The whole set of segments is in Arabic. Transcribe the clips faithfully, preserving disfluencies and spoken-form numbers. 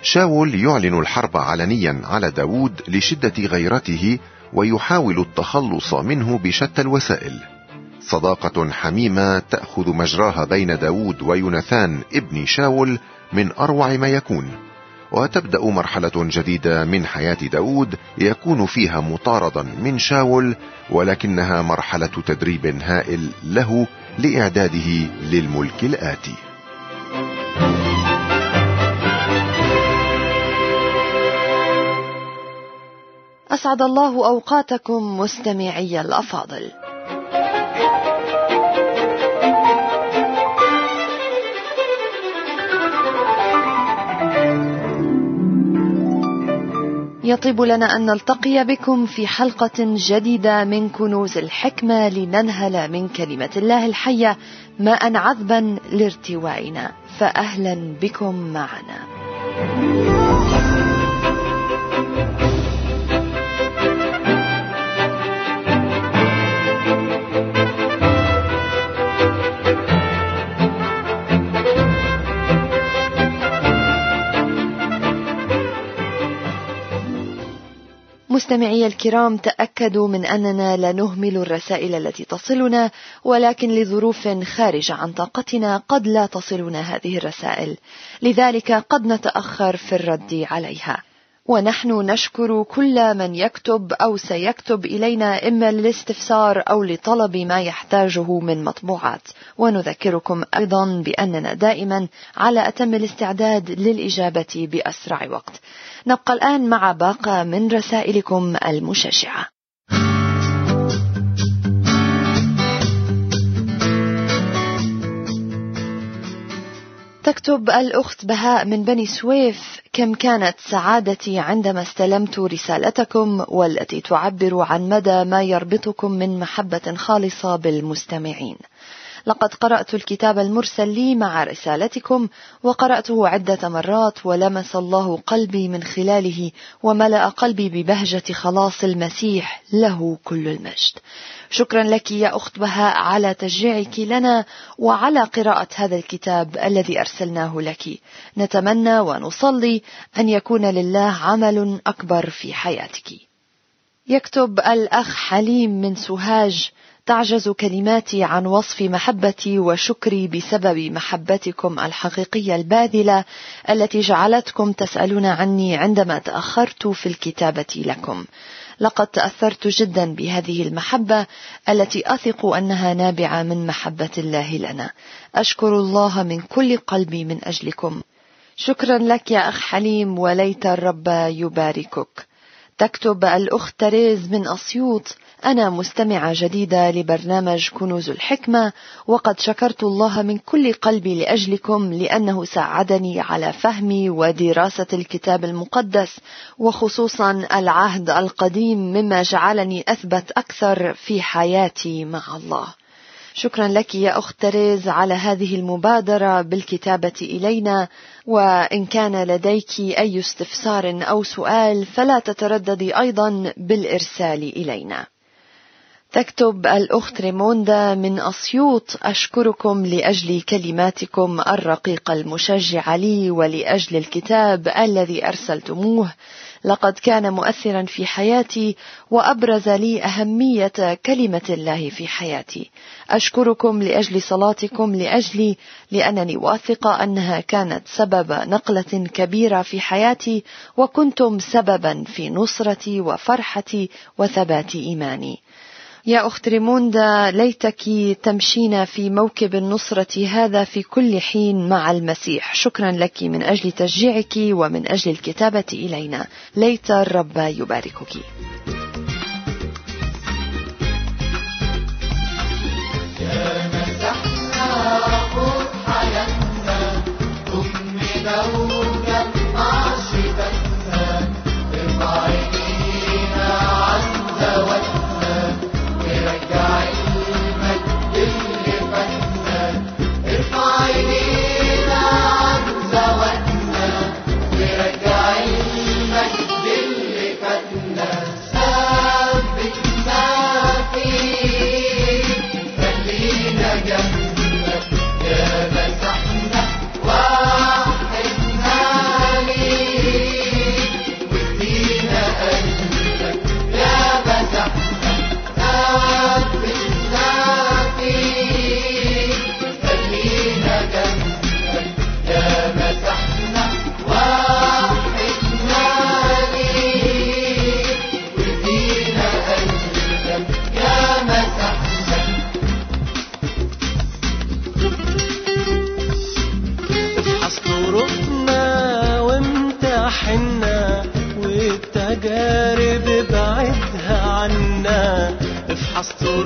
شاول يعلن الحرب علنيا على داود لشدة غيرته، ويحاول التخلص منه بشتى الوسائل. صداقة حميمة تأخذ مجراها بين داود ويوناثان ابن شاول من أروع ما يكون، وتبدأ مرحلة جديدة من حياة داود يكون فيها مطاردا من شاول، ولكنها مرحلة تدريب هائل له لإعداده للملك الآتي. أسعد الله أوقاتكم مستمعي الأفاضل. يطيب لنا أن نلتقي بكم في حلقة جديدة من كنوز الحكمة، لننهل من كلمة الله الحية ماء عذبا لارتوائنا، فأهلا بكم معنا. مستمعي الكرام، تأكدوا من أننا لا نهمل الرسائل التي تصلنا، ولكن لظروف خارجة عن طاقتنا قد لا تصلنا هذه الرسائل، لذلك قد نتأخر في الرد عليها. ونحن نشكر كل من يكتب أو سيكتب إلينا، إما للاستفسار أو لطلب ما يحتاجه من مطبوعات، ونذكركم أيضا بأننا دائما على أتم الاستعداد للإجابة بأسرع وقت. نبقى الآن مع باقة من رسائلكم المشجعة. تكتب الأخت بهاء من بني سويف: كم كانت سعادتي عندما استلمت رسالتكم، والتي تعبر عن مدى ما يربطكم من محبة خالصة بالمستمعين. لقد قرأت الكتاب المرسل لي مع رسالتكم، وقرأته عدة مرات، ولمس الله قلبي من خلاله، وملأ قلبي ببهجة خلاص المسيح، له كل المجد. شكرا لك يا أخت بهاء على تشجيعك لنا وعلى قراءة هذا الكتاب الذي أرسلناه لك. نتمنى ونصلي أن يكون لله عمل أكبر في حياتك. يكتب الأخ حليم من سوهاج: تعجز كلماتي عن وصف محبتي وشكري بسبب محبتكم الحقيقية الباذلة التي جعلتكم تسألون عني عندما تأخرت في الكتابة لكم. لقد تأثرت جدا بهذه المحبة التي أثق أنها نابعة من محبة الله لنا. أشكر الله من كل قلبي من أجلكم. شكرا لك يا أخ حليم، وليت الرب يباركك. تكتب الأخت تريز من أسيوط: أنا مستمعة جديدة لبرنامج كنوز الحكمة، وقد شكرت الله من كل قلبي لأجلكم، لأنه ساعدني على فهم ودراسة الكتاب المقدس، وخصوصا العهد القديم، مما جعلني أثبت أكثر في حياتي مع الله. شكرا لك يا أخت تريز على هذه المبادرة بالكتابة إلينا، وإن كان لديك أي استفسار أو سؤال فلا تترددي أيضا بالإرسال إلينا. تكتب الأخت ريموندا من أسيوط: أشكركم لأجل كلماتكم الرقيقة المشجعة لي، ولأجل الكتاب الذي أرسلتموه. لقد كان مؤثرا في حياتي، وأبرز لي أهمية كلمة الله في حياتي. أشكركم لأجل صلاتكم لأجلي، لأنني واثقة أنها كانت سبب نقلة كبيرة في حياتي، وكنتم سببا في نصرتي وفرحتي وثبات إيماني. يا أخت ريموندا، ليتك تمشين في موكب النصرة هذا في كل حين مع المسيح. شكرا لك من أجل تشجيعك ومن أجل الكتابة إلينا. ليت الرب يباركك. ورجع المجد اللي فاتنا.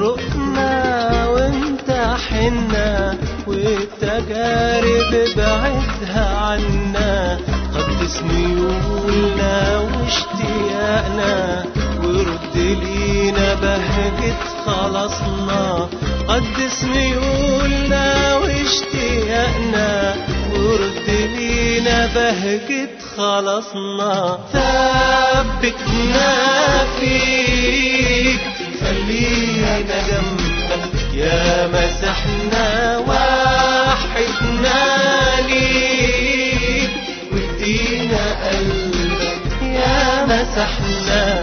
دقنا وامتحنا والتجارب بعدها عنا، قدس ميولنا واشتياقنا ورد لينا بهجة خلاصنا. قدس ميولنا واشتياقنا ورد لينا بهجة خلاصنا. ثبتنا فيك خلينا جنبك يا مسحنا، وحدنا ليك وادينا قلبك يا مسحنا.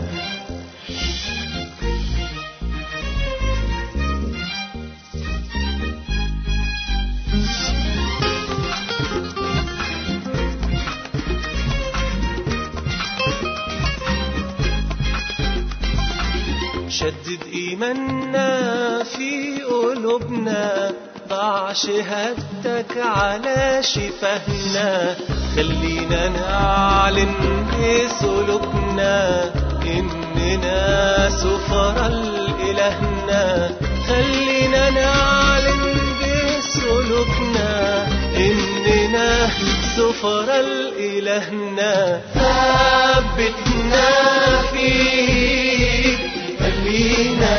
شدد إيماننا في قلوبنا، ضع شهادتك على شفاهنا. خلينا نعلن بسلوكنا إننا سفراء لإلهنا. خلينا نعلن بسلوكنا إننا سفراء لإلهنا. ثبتنا فيك خلينا